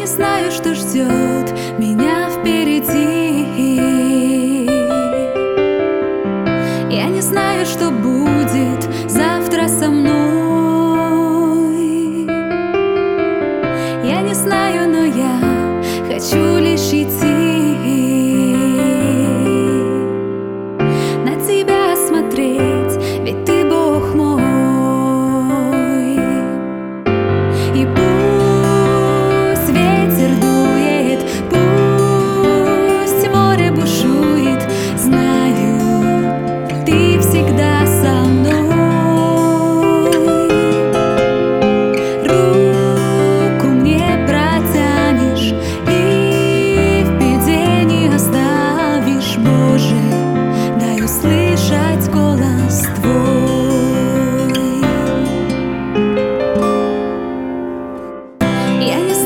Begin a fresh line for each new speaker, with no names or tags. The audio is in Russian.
не знаю, что ждет меня впереди. Я не знаю, что будет завтра со мной. Я не знаю, но я хочу лишь идти, на тебя смотреть, ведь ты Бог мой. И пусть ветер дует, пусть море бушует, знаю, ты всегда со мной. Руку мне протянешь и в беде не оставишь, Боже, дай услышать голос Твой. Я не